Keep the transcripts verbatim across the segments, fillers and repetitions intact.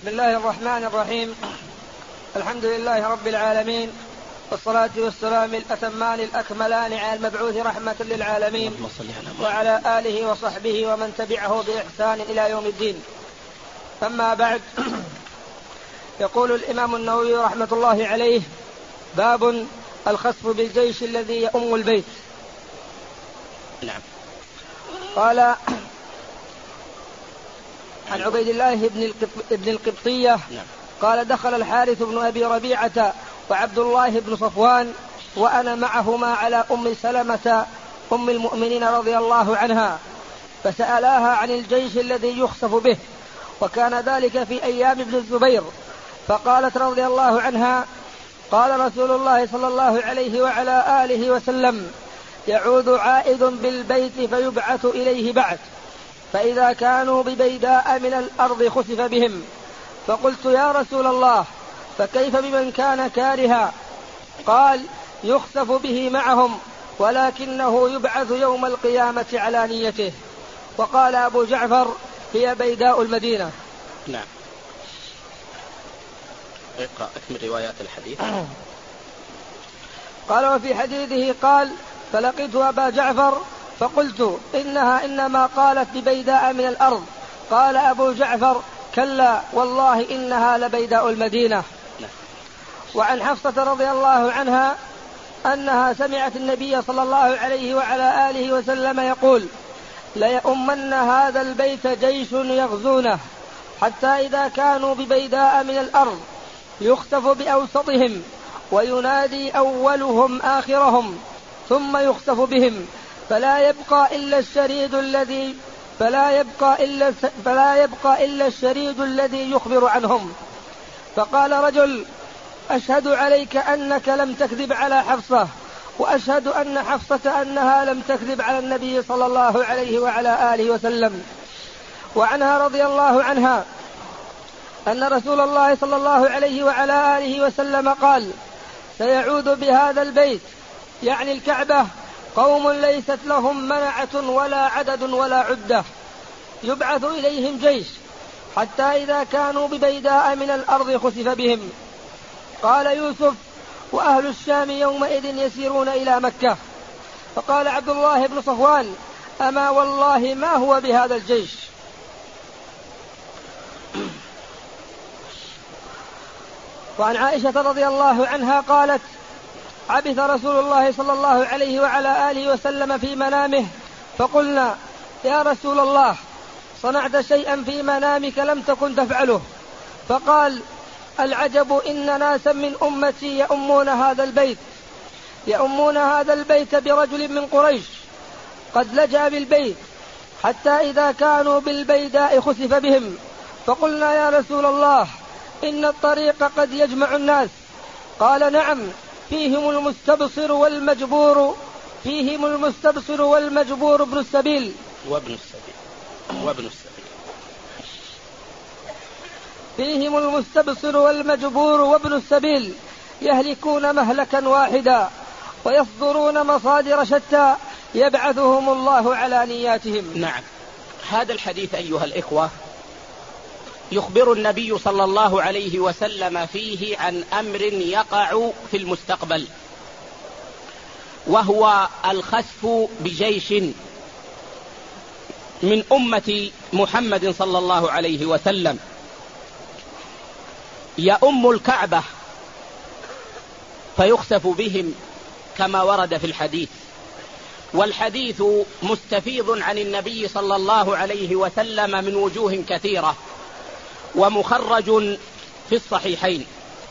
بسم الله الرحمن الرحيم. الحمد لله رب العالمين، والصلاة والسلام الأتمان الأكملان على المبعوث رحمة للعالمين وعلى آله وصحبه ومن تبعه بإحسان إلى يوم الدين. أما بعد، يقول الإمام النووي رحمة الله عليه: باب الخسف بالجيش الذي يؤم البيت. نعم. قال عن عبيد الله بن القبطية قال: دخل الحارث بن أبي ربيعة وعبد الله بن صفوان وأنا معهما على أم سلمة أم المؤمنين رضي الله عنها، فسألاها عن الجيش الذي يخسف به، وكان ذلك في أيام ابن الزبير، فقالت رضي الله عنها: قال رسول الله صلى الله عليه وعلى آله وسلم: يعود عائد بالبيت فيبعث إليه بعث، فإذا كانوا ببيداء من الأرض خسف بهم. فقلت: يا رسول الله، فكيف بمن كان كارها؟ قال: يخسف به معهم، ولكنه يبعث يوم القيامة على نيته. وقال أبو جعفر: هي بيداء المدينة. نعم. اقرأ من روايات الحديث. قال: وفي حديثه قال: فلقيت أبا جعفر فقلت: إنها إنما قالت ببيداء من الأرض. قال أبو جعفر: كلا والله إنها لبيداء المدينة. وعن حفصة رضي الله عنها أنها سمعت النبي صلى الله عليه وعلى آله وسلم يقول: ليؤمن هذا البيت جيش يغزونه، حتى إذا كانوا ببيداء من الأرض يخسف بأوسطهم، وينادي أولهم آخرهم، ثم يخسف بهم، فلا يبقى إلا الشريد الذي فلا يبقى إلا فلا يبقى إلا الشريد الذي يخبر عنهم. فقال رجل: أشهد عليك أنك لم تكذب على حفصة، وأشهد أن حفصة أنها لم تكذب على النبي صلى الله عليه وعلى آله وسلم. وعنها رضي الله عنها أن رسول الله صلى الله عليه وعلى آله وسلم قال: سيعود بهذا البيت، يعني الكعبة، قوم ليست لهم منعة ولا عدد ولا عدة، يبعث إليهم جيش حتى إذا كانوا ببيداء من الأرض خسف بهم. قال يوسف: وأهل الشام يومئذ يسيرون إلى مكة. فقال عبد الله بن صفوان: أما والله ما هو بهذا الجيش. وعن عائشة رضي الله عنها قالت: عبث رسول الله صلى الله عليه وعلى آله وسلم في منامه، فقلنا: يا رسول الله، صنعت شيئا في منامك لم تكن تفعله. فقال: العجب إن ناسا من أمتي يؤمون هذا البيت يؤمون هذا البيت برجل من قريش قد لجأ بالبيت، حتى إذا كانوا بالبيداء خسف بهم. فقلنا: يا رسول الله، إن الطريق قد يجمع الناس. قال: نعم، فيهم المستبصر والمجبور فيهم المستبصر والمجبور ابن السبيل وابن السبيل وابن السبيل فيهم المستبصر والمجبور وابن السبيل يهلكون مهلكا واحدا ويصدرون مصادر شتى يبعثهم الله على نياتهم. نعم. هذا الحديث أيها الإخوة يخبر النبي صلى الله عليه وسلم فيه عن أمر يقع في المستقبل، وهو الخسف بجيش من أمة محمد صلى الله عليه وسلم يؤم الكعبة فيخسف بهم كما ورد في الحديث. والحديث مستفيض عن النبي صلى الله عليه وسلم من وجوه كثيرة، ومخرج في الصحيحين.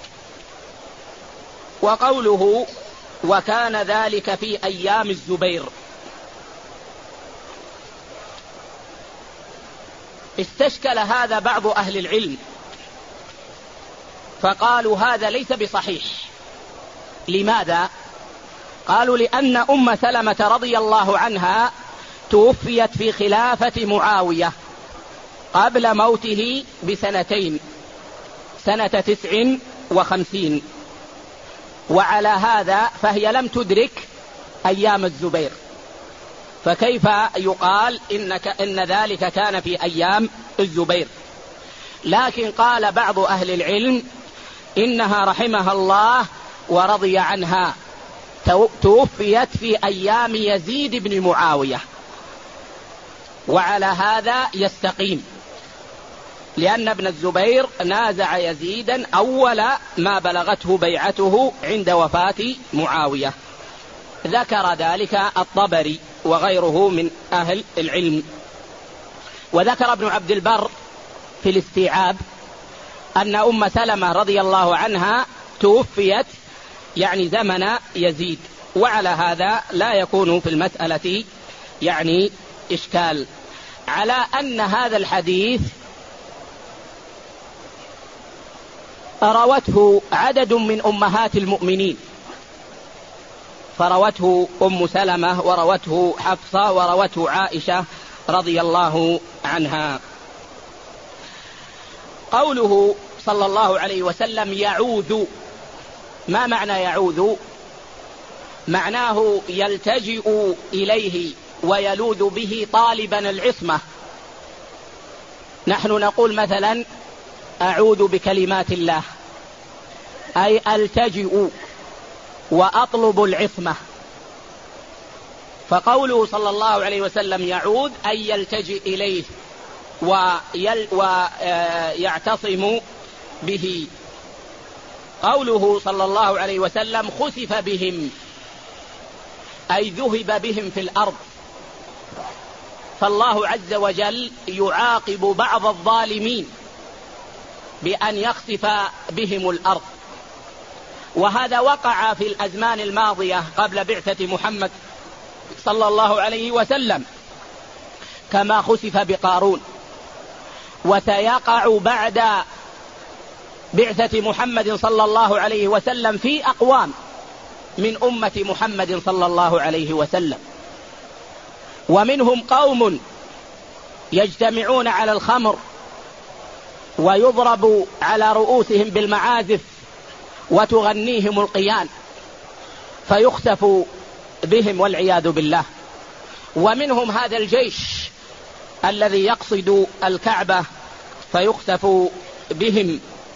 وقوله: وكان ذلك في أيام الزبير، استشكل هذا بعض أهل العلم، فقالوا هذا ليس بصحيح. لماذا؟ قالوا: لأن أم سلمة رضي الله عنها توفيت في خلافة معاوية قبل موته بسنتين، سنة تسع وخمسين، وعلى هذا فهي لم تدرك أيام الزبير، فكيف يقال إنك إن ذلك كان في أيام الزبير؟ لكن قال بعض أهل العلم إنها رحمها الله ورضي عنها توفيت في أيام يزيد بن معاوية، وعلى هذا يستقيم، لأن ابن الزبير نازع يزيدا أول ما بلغته بيعته عند وفاة معاوية. ذكر ذلك الطبري وغيره من أهل العلم. وذكر ابن عبد البر في الاستيعاب أن أم سلمة رضي الله عنها توفيت يعني زمن يزيد، وعلى هذا لا يكون في المسألة يعني إشكال، على أن هذا الحديث روته عدد من أمهات المؤمنين، فروته أم سلمة وروته حفصة وروته عائشة رضي الله عنها. قوله صلى الله عليه وسلم يعوذ، ما معنى يعوذ؟ معناه يلتجئ إليه ويلوذ به طالبا العصمة. نحن نقول مثلا أعوذ بكلمات الله، أي ألتجئ وأطلب العصمة. فقوله صلى الله عليه وسلم يعوذ أي يلتجئ إليه ويعتصم به. قوله صلى الله عليه وسلم خسف بهم أي ذهب بهم في الأرض، فالله عز وجل يعاقب بعض الظالمين بأن يخسف بهم الأرض، وهذا وقع في الأزمان الماضية قبل بعثة محمد صلى الله عليه وسلم كما خسف بقارون، وسيقع بعد بعثة محمد صلى الله عليه وسلم في أقوام من أمة محمد صلى الله عليه وسلم، ومنهم قوم يجتمعون على الخمر ويضرب على رؤوسهم بالمعازف وتغنيهم القيان فيخسف بهم والعياذ بالله. ومنهم هذا الجيش الذي يقصد الكعبة فيخسف بهم.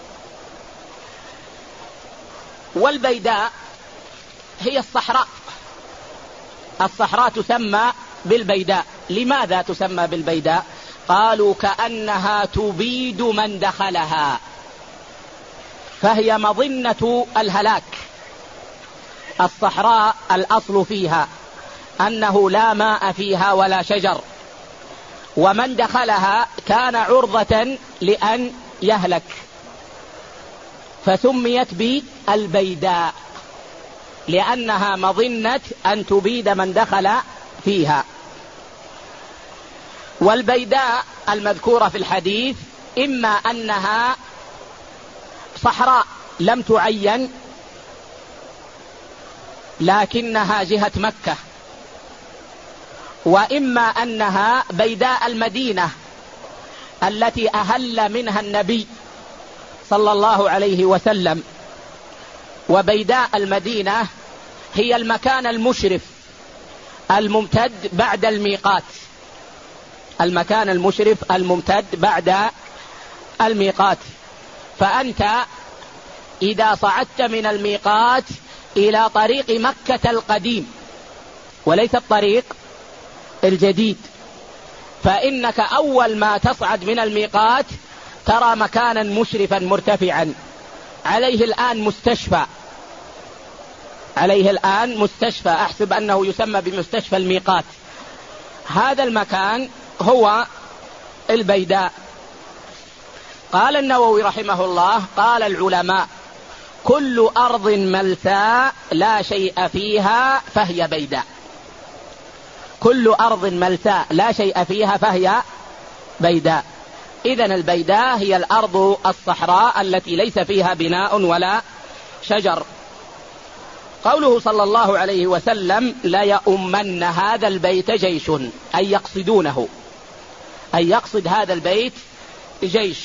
والبيداء هي الصحراء، الصحراء تسمى بالبيداء. لماذا تسمى بالبيداء؟ قالوا كأنها تبيد من دخلها، فهي مظنة الهلاك. الصحراء الأصل فيها أنه لا ماء فيها ولا شجر، ومن دخلها كان عرضة لأن يهلك، فسميت بالبيداء لأنها مظنة أن تبيد من دخل فيها. والبيداء المذكورة في الحديث إما أنها صحراء لم تعين لكنها جهة مكة، وإما أنها بيداء المدينة التي أهل منها النبي صلى الله عليه وسلم. وبيداء المدينة هي المكان المشرف الممتد بعد الميقات، المكان المشرف الممتد بعد الميقات. فأنت إذا صعدت من الميقات إلى طريق مكة القديم وليس الطريق الجديد، فإنك أول ما تصعد من الميقات ترى مكانا مشرفا مرتفعا عليه الآن مستشفى، عليه الآن مستشفى، أحسب أنه يسمى بمستشفى الميقات. هذا المكان هو البيداء. قال النووي رحمه الله قال العلماء كل أرض ملساء لا شيء فيها فهي بيداء. كل أرض ملساء لا شيء فيها فهي بيداء. إذن البيداء هي الأرض الصحراء التي ليس فيها بناء ولا شجر. قوله صلى الله عليه وسلم لا يؤمن هذا البيت جيش، أي يقصدونه، أي يقصد هذا البيت جيش.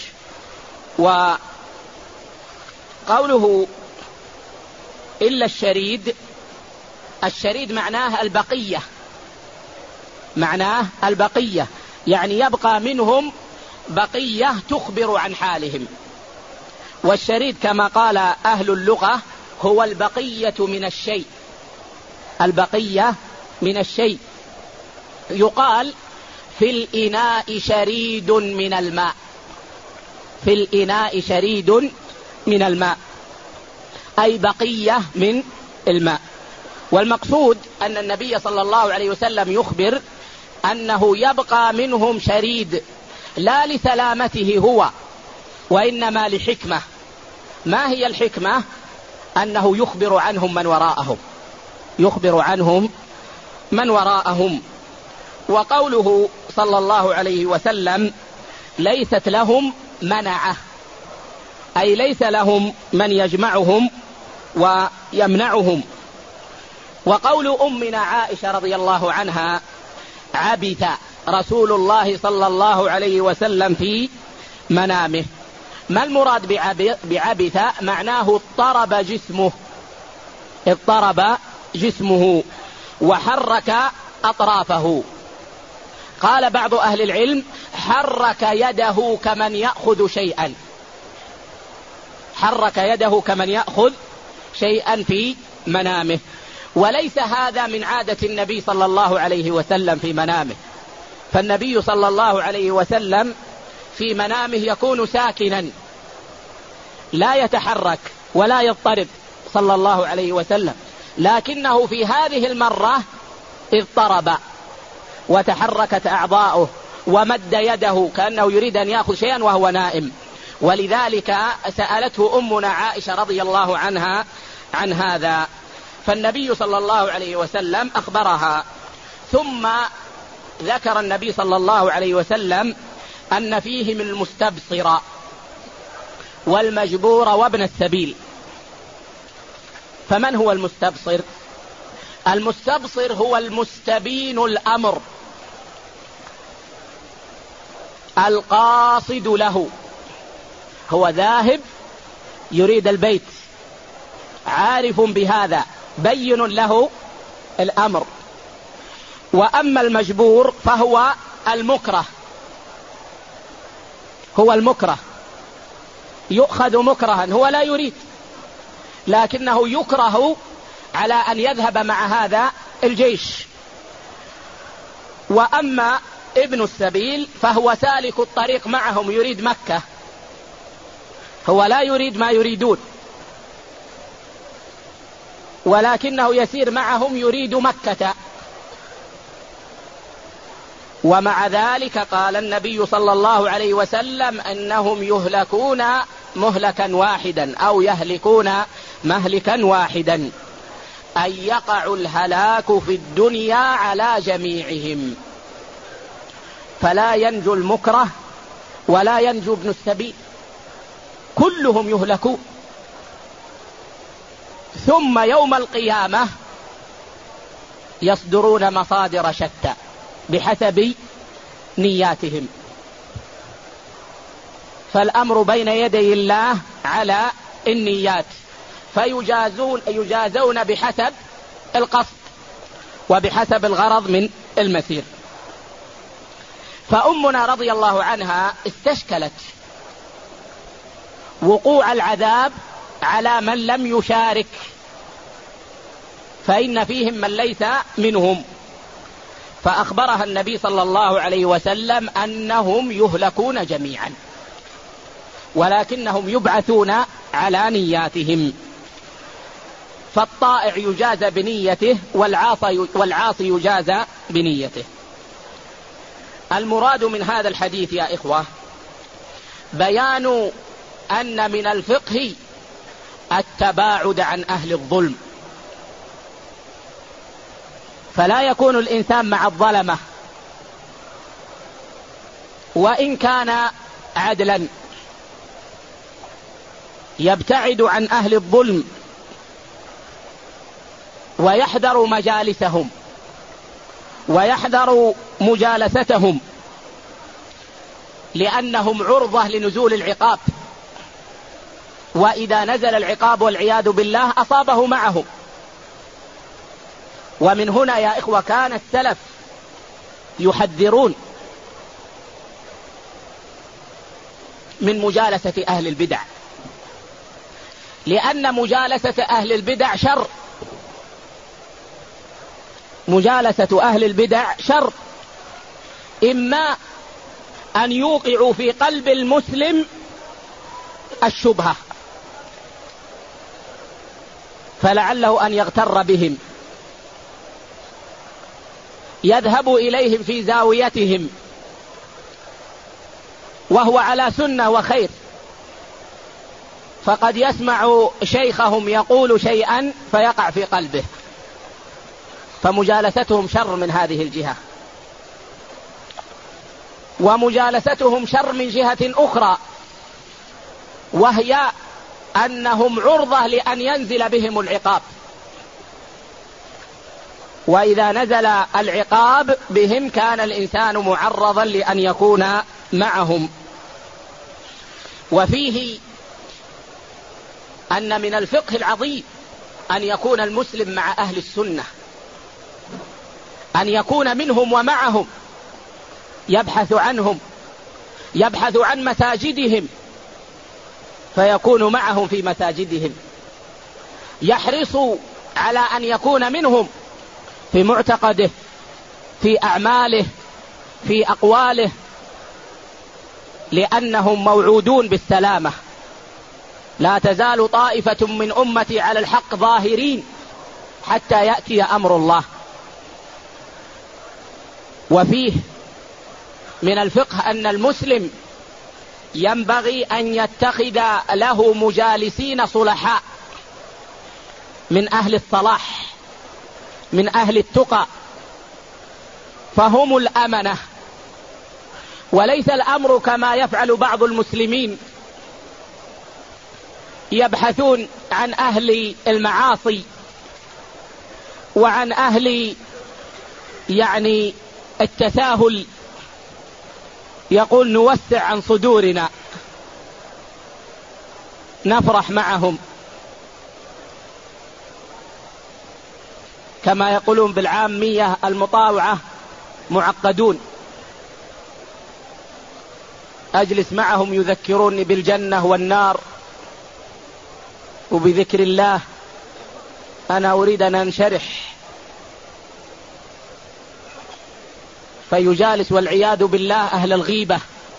وقوله إلا الشريد، الشريد معناه البقية، معناه البقية، يعني يبقى منهم بقية تخبر عن حالهم. والشريد كما قال أهل اللغة هو البقية من الشيء، البقية من الشيء. يقال في الإناء شريد من الماء، في الإناء شريد من الماء، أي بقية من الماء. والمقصود أن النبي صلى الله عليه وسلم يخبر أنه يبقى منهم شريد، لا لسلامته هو وإنما لحكمة. ما هي الحكمة؟ أنه يخبر عنهم من وراءهم، يخبر عنهم من وراءهم. وقوله صلى الله عليه وسلم ليست لهم منعة، أي ليس لهم من يجمعهم ويمنعهم. وقول أمنا عائشة رضي الله عنها عبث رسول الله صلى الله عليه وسلم في منامه، ما المراد بعبث؟ معناه اضطرب جسمه، اضطرب جسمه وحرك أطرافه. قال بعض أهل العلم حرك يده كمن يأخذ شيئا، حرك يده كمن يأخذ شيئا في منامه. وليس هذا من عادة النبي صلى الله عليه وسلم في منامه، فالنبي صلى الله عليه وسلم في منامه يكون ساكنا لا يتحرك ولا يضطرب صلى الله عليه وسلم، لكنه في هذه المرة اضطرب وتحركت أعضاؤه ومد يده كأنه يريد أن يأخذ شيئا وهو نائم. ولذلك سألته أمنا عائشة رضي الله عنها عن هذا، فالنبي صلى الله عليه وسلم أخبرها. ثم ذكر النبي صلى الله عليه وسلم أن فيهم المستبصر والمجبور وابن السبيل. فمن هو المستبصر؟ المستبصر هو المستبين الأمر القاصد له، هو ذاهب يريد البيت، عارف بهذا، بين له الأمر. وأما المجبور فهو المكره، هو المكره، يؤخذ مكرها، هو لا يريد لكنه يكره على أن يذهب مع هذا الجيش. وأما ابن السبيل فهو سالك الطريق معهم يريد مكة، هو لا يريد ما يريدون ولكنه يسير معهم يريد مكة. ومع ذلك قال النبي صلى الله عليه وسلم أنهم يهلكون مهلكا واحدا أو يهلكون مهلكا واحدا، أن يقع الهلاك في الدنيا على جميعهم، فلا ينجو المكره ولا ينجو ابن السبيل، كلهم يهلكون. ثم يوم القيامة يصدرون مصادر شتى بحسب نياتهم، فالأمر بين يدي الله على النيات، فيجازون يجازون بحسب القصد وبحسب الغرض من المسير. فأمنا رضي الله عنها استشكلت وقوع العذاب على من لم يشارك، فإن فيهم من ليس منهم، فأخبرها النبي صلى الله عليه وسلم أنهم يهلكون جميعا ولكنهم يبعثون على نياتهم، فالطائع يجازى بنيته والعاصي يجازى بنيته. المراد من هذا الحديث يا إخوة بيان أن من الفقه التباعد عن أهل الظلم، فلا يكون الإنسان مع الظلمة وإن كان عدلا، يبتعد عن أهل الظلم ويحذر مجالسهم ويحذر مجالستهم، لأنهم عرضة لنزول العقاب، وإذا نزل العقاب والعياذ بالله أصابه معهم. ومن هنا يا إخوة كان السلف يحذرون من مجالسة أهل البدع، لأن مجالسة أهل البدع شر. مجالسة أهل البدع شر، إما أن يوقعوا في قلب المسلم الشبهة فلعله أن يغتر بهم، يذهب إليهم في زاويتهم وهو على سنة وخير، فقد يسمع شيخهم يقول شيئا فيقع في قلبه، فمجالستهم شر من هذه الجهة. ومجالستهم شر من جهة أخرى، وهي أنهم عرضة لأن ينزل بهم العقاب، وإذا نزل العقاب بهم كان الإنسان معرضا لأن يكون معهم. وفيه أن من الفقه العظيم أن يكون المسلم مع أهل السنة، أن يكون منهم ومعهم، يبحث عنهم، يبحث عن مساجدهم فيكون معهم في مساجدهم، يحرص على أن يكون منهم في معتقده، في أعماله، في أقواله، لأنهم موعودون بالسلامة. لا تزال طائفة من أمتي على الحق ظاهرين حتى يأتي أمر الله. وفيه من الفقه أن المسلم ينبغي أن يتخذ له مجالسين صلحاء من أهل الصلاح، من أهل التقى، فهم الأمنة. وليس الأمر كما يفعل بعض المسلمين، يبحثون عن أهل المعاصي وعن أهل يعني التساهل، يقول نوسع عن صدورنا، نفرح معهم، كما يقولون بالعامية المطاوعة معقدون، أجلس معهم يذكروني بالجنة والنار وبذكر الله، أنا أريد أن أنشرح، فيجالس والعياذ بالله أهل الغيبة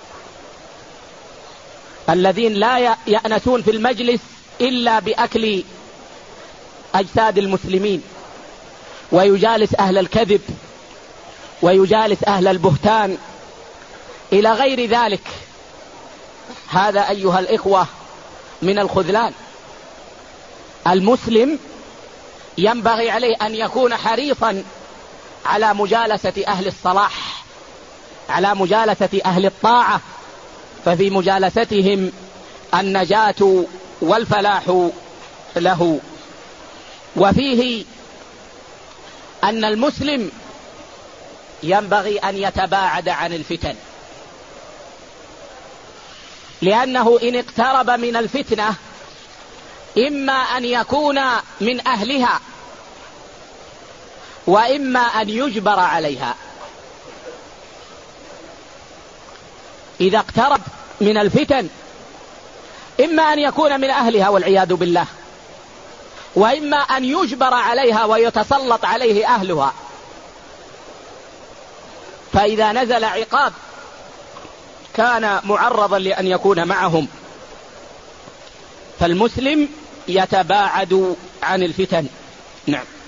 الذين لا يأنسون في المجلس إلا بأكل أجساد المسلمين، ويجالس أهل الكذب، ويجالس أهل البهتان إلى غير ذلك. هذا أيها الإخوة من الخذلان. المسلم ينبغي عليه أن يكون حريصا على مجالسة أهل الصلاح، على مجالسة أهل الطاعة، ففي مجالستهم النجاة والفلاح له. وفيه أن المسلم ينبغي أن يتباعد عن الفتن، لأنه إن اقترب من الفتنة إما أن يكون من أهلها وإما أن يجبر عليها. إذا اقترب من الفتن إما أن يكون من أهلها والعياذ بالله، وإما أن يجبر عليها ويتسلط عليه أهلها، فإذا نزل عقاب كان معرضا لأن يكون معهم. فالمسلم يتباعد عن الفتن. نعم.